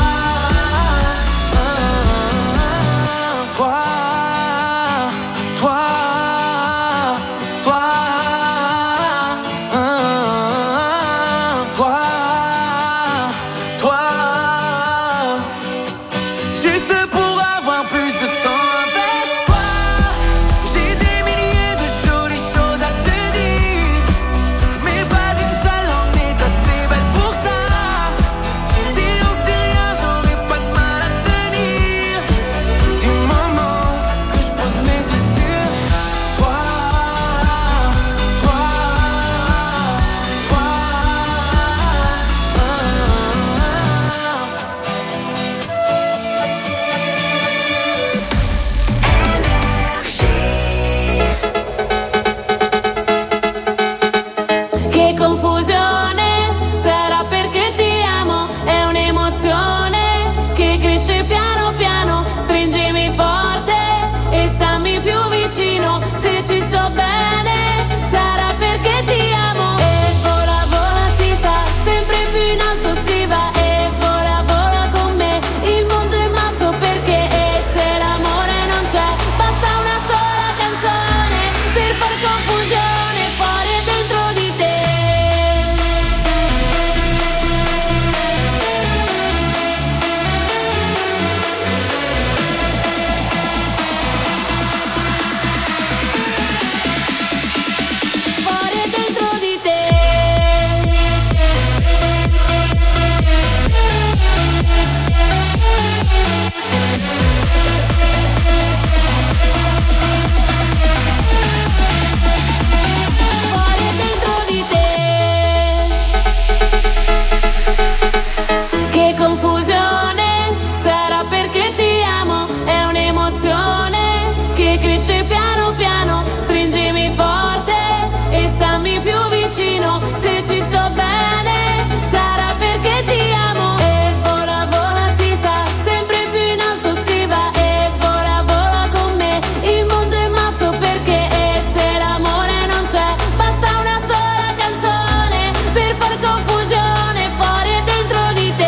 toi.
Se ci sto bene sarà perché ti amo. E vola vola si sa, sempre più in alto si va. E vola vola con me, il mondo è matto perché. E se l'amore non c'è, basta una sola canzone per far confusione fuori e dentro di te. Se ci sto bene sarà perché ti amo. E vola vola si sa, sempre più in alto si va. E vola vola con me, il mondo è matto perché. E se l'amore non c'è, basta una sola canzone per far confusione fuori e dentro di te.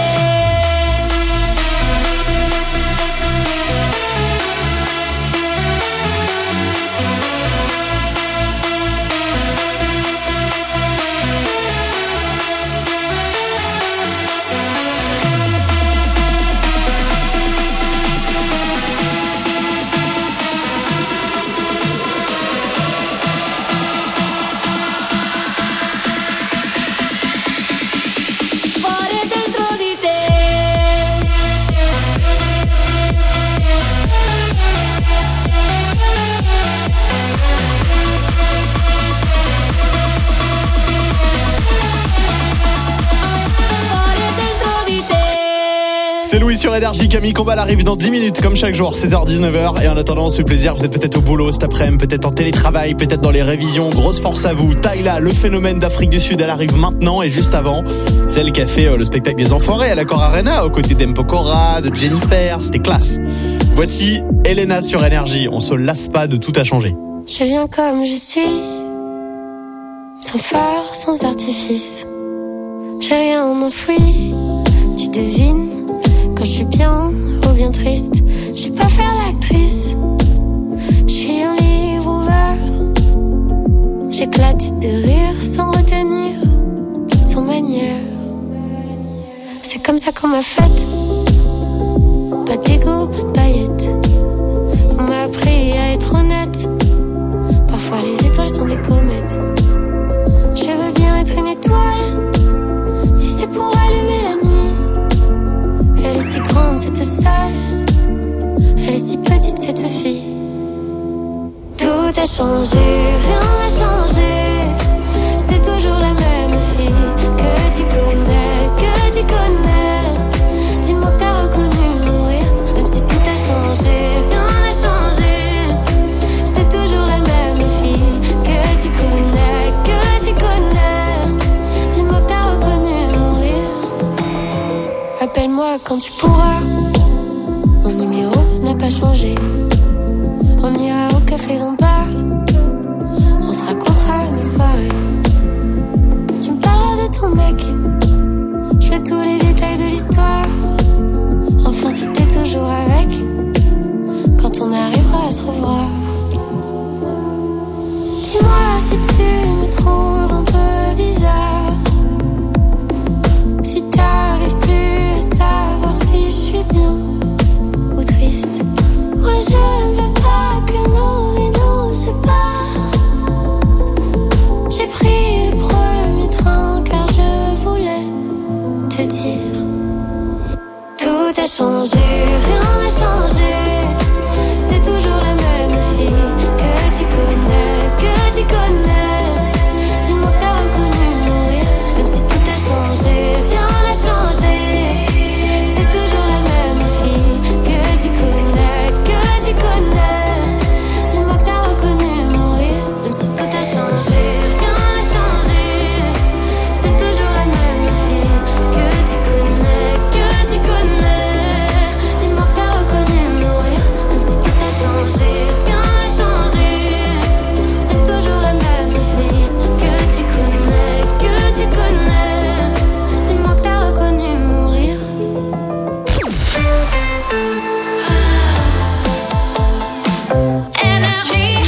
C'est Louis sur Énergie. Camille Combal arrive dans dix minutes, comme chaque jour, seize heures dix-neuf heures. Et en attendant, on se fait plaisir. Vous êtes peut-être au boulot cet après-midi, peut-être en télétravail, peut-être dans les révisions. Grosse force à vous. Tayla, le phénomène d'Afrique du Sud, elle arrive maintenant. Et juste avant, celle qui a fait le spectacle des Enfoirés à l'Accor Arena, aux côtés d'Mpokora, de Jennifer. C'était classe. Voici Elena sur Énergie. On se lasse pas de Tout a changé.
Je viens comme je suis, sans phare, sans artifice. J'ai rien enfoui, tu devines quand je suis bien ou bien triste. J'ai pas faire l'actrice, je suis un livre ouvert. J'éclate de rire sans retenir, sans manière. C'est comme ça qu'on m'a faite, pas d'égo, pas de paillettes. On m'a appris à être honnête, parfois les étoiles sont des comètes. Je veux bien être une étoile, si c'est pour allumer la nuit. Elle est si grande cette salle, elle est si petite cette fille. Tout a changé, rien n'a changé. C'est toujours la même fille que tu connais, que tu connais. Dis-moi que t'as reconnu mon rire, même si tout a changé, rien n'a changé. C'est toujours la même fille que tu connais, que tu connais. Dis-moi que t'as reconnu mon rire. Appelle-moi quand tu pourras, mon numéro n'a pas changé. On ira au café Lombard, on se racontera nos soirées. Tu me parleras de ton mec, je veux tous les détails de l'histoire. Enfin si t'es toujours avec, quand on arrivera à se revoir. Dis-moi si tu me trouves un peu bizarre, si t'arrives plus à savoir si je suis bien ou triste. Moi je ne veux pas que nos vies nous séparent. J'ai pris le premier train car je voulais te dire. Tout a changé, rien n'a changé. C'est toujours la même fille que tu connais, que tu connais. Dis-moi que t'as reconnu mon rire, même si tout a changé, rien n'a changé. C'est toujours la même fille que tu connais, que tu connais. Dis-moi que t'as reconnu mon rire, même si tout a changé, rien n'a changé. C'est toujours la même fille que tu connais, que tu connais. Dis-moi que t'as reconnu mon rire, même si tout a changé, rien n'a changé. C'est toujours la même fille que tu connais, que tu connais. Dis-moi que t'as reconnu mon rire. Énergie.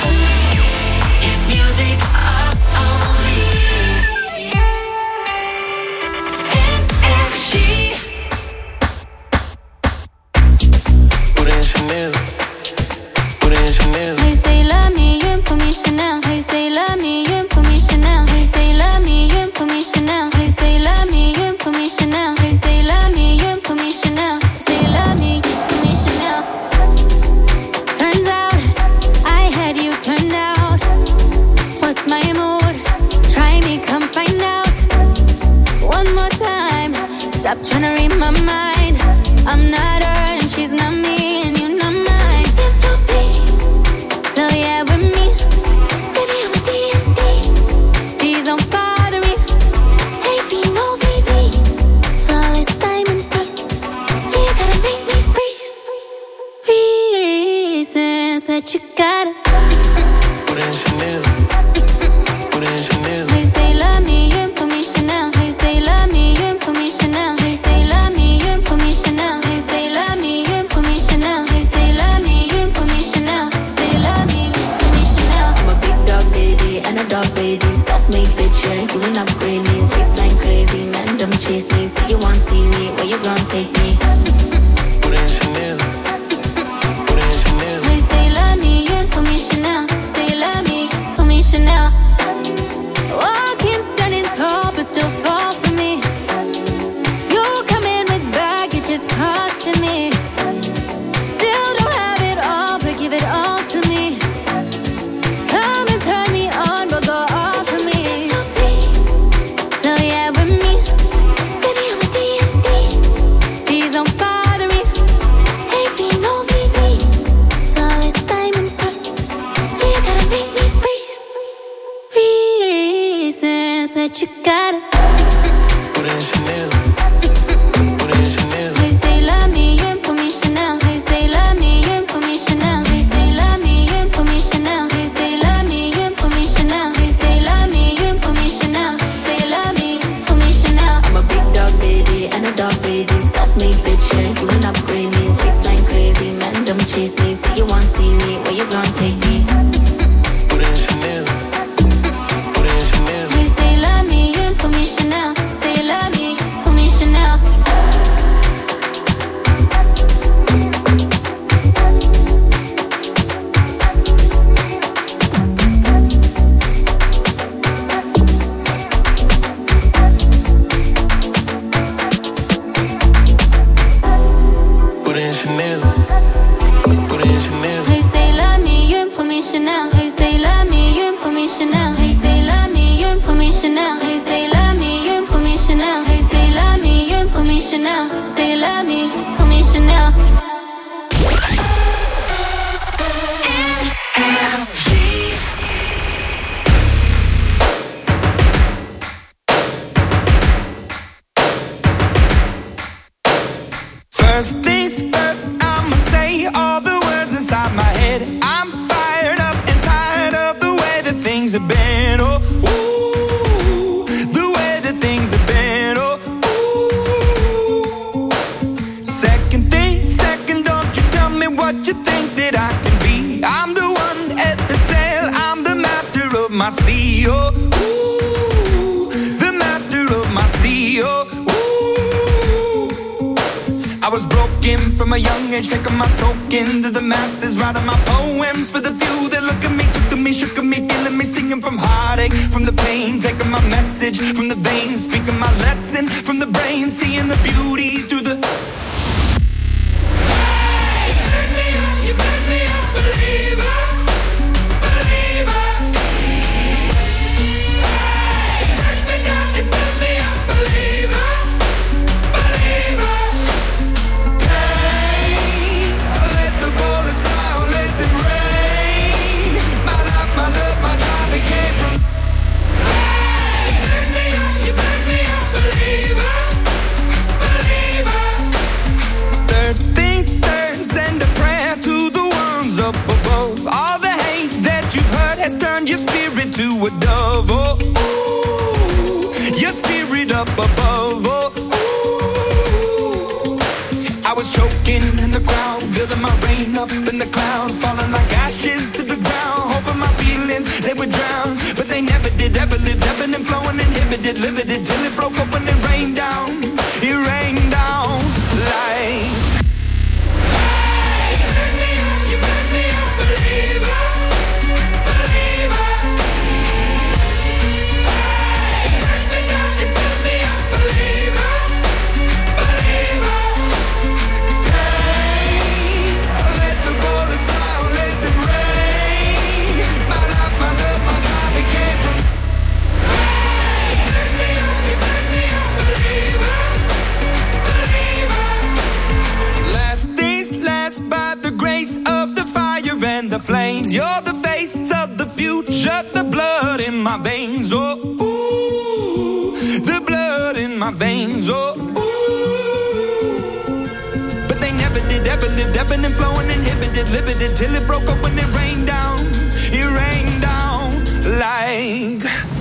Music up only. Énergie.
Put in Chanel, put in Chanel.
Hey, say love me, you ain't put me Chanel. Hey, say love me, you ain't put me Chanel. Hey, say love me, you ain't put me Chanel. Hey, say love me, you ain't put me Chanel. Hey, say love me, you ain't put me Chanel. Say love me, put me Chanel. Turns out I had you turned out. What's my mood? Try me, come find out. One more time. Stop trying to read my mind. I'm not her and she's not me, and you're not mine. No, yeah, with me. Baby, I'm a D and D. Please don't bother me. A B, no V V. Flawless diamond face. Yeah, you gotta make me freeze. Reasons that you gotta.
Put in Chanel, put in Chanel.
Hey, say love me, you ain't put me Chanel. Hey, say love me, you ain't put me Chanel. Hey, say love me, you ain't put me Chanel. Hey, say love me, you ain't put me Chanel. Hey, say love me, you ain't put me Chanel. Say love me, put me Chanel.
I'm a big dog baby and a dog baby. Self-made bitch, yeah, you ain't upgrade me. Waistline crazy, man, don't chase me. Say you want see me, where you gon' take me?
Put in Chanel, put in Chanel.
Hey, say love me, you ain't put me Chanel. Say love me, put me Chanel. Walking, standing tall, but still fall for me. You come in with baggage, it's costing me. Still don't have it all, but give it all to me. Come and turn me on, but go off for me.
that you got it.
Put in Chanel. Put in Chanel.
They say love me, you ain't put me Chanel. They say love me, you ain't put me Chanel. They say love me, you ain't put me Chanel. They say love me, you ain't put me Chanel. They say love me, you ain't put me Chanel. Say love me, put me Chanel. I'm a big dog baby and a dog baby. Self-made bitch, yeah, you ain't upgrade me. Waistline crazy, man, don't chase me. See you want see me, where you gon' take me?
Put in Chanel. Put in Chanel.
They say love me, you ain't put me Chanel. Say love me, put me Chanel.
Put in Chanel. Put in Chanel.
They say love me, you ain't put me Chanel. They say love me, you ain't put me Chanel. They say love me, you ain't put me Chanel. They say love me, you ain't put me Chanel. They say love me, you ain't put me Chanel. Say love me, put me Chanel.
First things first, I'ma say all the words inside my head. I'm fired up and tired of the way that things have been. Oh, ooh, the way that things have been. Oh, ooh. Second thing, second, don't you tell me what you think that I can be. I'm the one at the sail, I'm the master of my sea. Oh, ooh, the master of my sea. Oh, ooh. I was broken from a young age, taking my soak into the masses, writing my poems for the few that look at me, took at me, shook at me, feeling me, singing from heartache, from the pain, taking my message from the veins, speaking my lesson from the brain, seeing the beauty through the. Hey, turn me up, you turn me up, believer, believer. Hey, turn me down, you turn me up, believer, believer. Let the bullets fly, or let them rain. My life, my love, my drive, it came from. Hey, burn me up, you burn me up, believer, believer. Third things third, send a prayer to the ones up above. All the hate that you've heard has turned your spirit to a dove. Oh, ooh, your spirit up above. Oh, ooh. I was choking in the crowd, building my rain up in the cloud, falling like ashes to the ground, hoping my feelings, they would drown, but they never did, ever lived, ebbing and flowing, inhibited, limited, till it broke open and rained down, it rained down like. Hey, burn me up, you burn me up, believer, believer. Hey, burn me down, you burn me up, believer, believer. Let the bullets fly, or let them rain. My life, my love, my drive, it came from. Hey, burn me up, you burn me up, believer, believer. Last things last, by the grace of the fire and the flames. You're the face of the future, the blood in my veins. Oh, ooh, the blood in my veins. Oh, ooh. But they never did, ever lived, ebbing and flowing, inhibited, limited, till it broke up when it rained down. It rained down like.